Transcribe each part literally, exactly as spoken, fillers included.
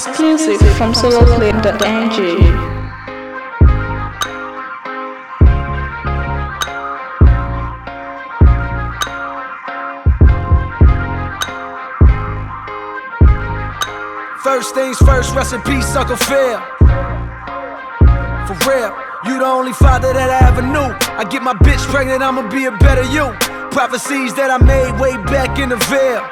Exclusive from solo plane dot n g. First things first, rest in peace, Uncle Phil. For real, you the only father that I ever knew. I get my bitch pregnant, I'ma be a better you. Prophecies that I made way back in the veil.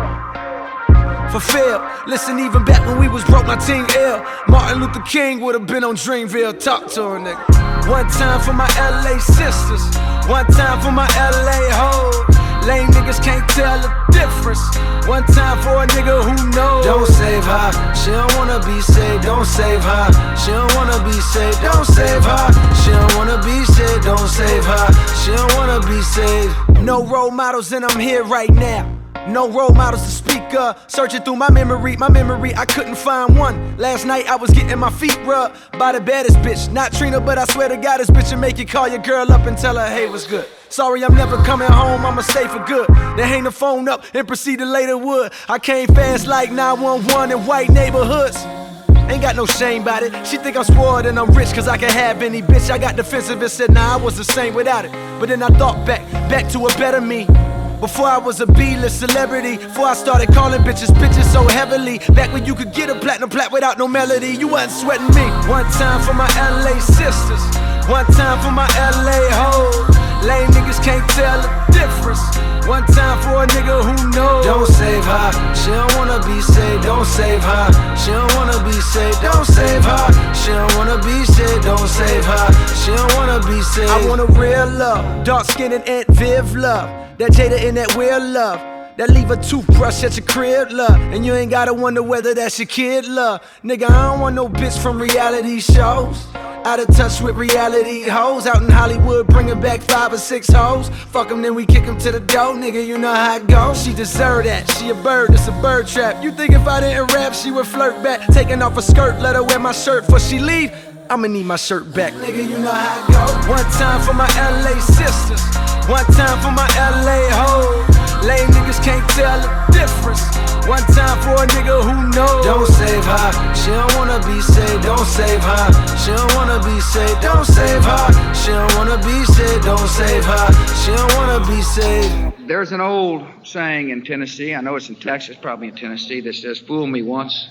Fulfilled. Listen, even back when we was broke, my team ill. Martin Luther King would've been on Dreamville. Talk to her, nigga. One time for my L A sisters, one time for my L A hoes. Lame niggas can't tell the difference. One time for a nigga who knows. Don't save her, she don't wanna be saved. Don't save her, she don't wanna be saved. Don't save her, she don't wanna be saved. Don't save her, she don't wanna be saved. No role models and I'm here right now. No role models to speak of. Searching through my memory, my memory, I couldn't find one. Last night I was getting my feet rubbed by the baddest bitch. Not Trina, but I swear to God, this bitch will make you call your girl up and tell her, hey, what's good? Sorry, I'm never coming home, I'ma stay for good. Then hang the phone up and proceed to later wood. I came fast like nine one one in white neighborhoods. Ain't got no shame about it. She think I'm spoiled and I'm rich cause I can have any bitch. I got defensive and said, nah, I was the same without it. But then I thought back, back to a better me. Before I was a B-list celebrity, before I started calling bitches bitches so heavily. Back when you could get a platinum plat without no melody, you wasn't sweating me. One time for my L A sisters, one time for my L A hoes. Lame niggas can't tell the difference. One time for a nigga who knows. Don't save her, she don't wanna be saved. Don't save her, she don't wanna be saved. Don't save her, she don't wanna be saved. Don't save her, she don't wanna be saved. I want a real love, dark skin and Aunt Viv love. That Jada in that weird love. That leave a toothbrush at your crib, love. And you ain't gotta wonder whether that's your kid, love. Nigga, I don't want no bitch from reality shows. Out of touch with reality hoes. Out in Hollywood bringing back five or six hoes. Fuck them, then we kick them to the door, nigga, you know how it goes. She deserve that, she a bird, it's a bird trap. You think if I didn't rap, she would flirt back. Taking off her skirt, let her wear my shirt before she leave. I'ma need my shirt back. Nigga, you know how it goes. One time for my L A sisters, one time for my L A hoes. Lame niggas can't tell the difference. One time for a nigga who knows. Don't save her, she don't wanna be saved. Don't save her, she don't wanna be saved. Don't save her, she don't wanna be saved. Don't save her, she don't wanna be saved. There's an old saying in Tennessee, I know it's in Texas, probably in Tennessee, that says, fool me once,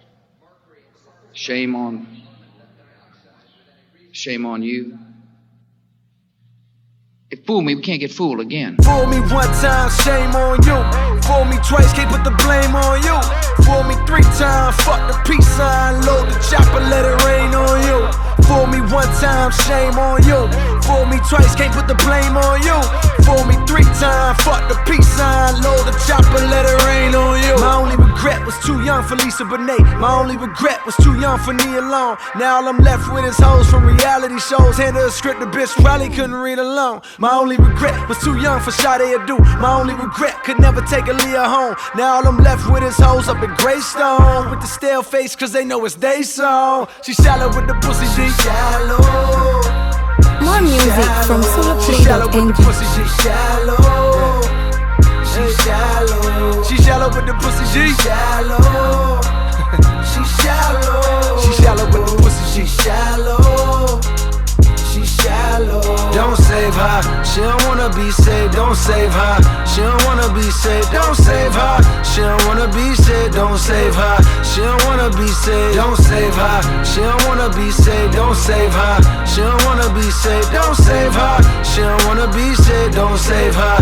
shame on, shame on you. If fool me, we can't get fooled again. Fool me one time, shame on you. Fool me twice, can't put the blame on you. Fool me three times, fuck the peace sign. Load the chopper, let it rain on you. Fool me one time, shame on you. Fool me twice, can't put the blame on you. Fool me three times, fuck the peace sign. Load the chopper, let it rain on you. My only regret was too young for Lisa Bonet. My only regret was too young for Nia Long. Now all I'm left with is hoes from reality shows. Hand her a script, the bitch probably couldn't read alone. My only regret was too young for Sade Adu. My only regret could never take Aaliyah home. Now all I'm left with is hoes up in Greystone with the stale face cause they know it's they song. She shallow with the pussy, she shallow. More music from solo plane dot n g. She shallow. She shallow. She shallow with the pussy, she shallow. She shallow. She shallow with the pussy, she shallow. She shallow. Don't save her, she don't wanna be saved. Don't save her, she don't wanna be saved. Don't save her, she don't wanna be saved. Don't save her, she don't wanna be saved. Don't save her, she don't wanna be saved. Don't save her, she don't wanna be saved. Don't save her, she don't wanna be saved. Don't save her,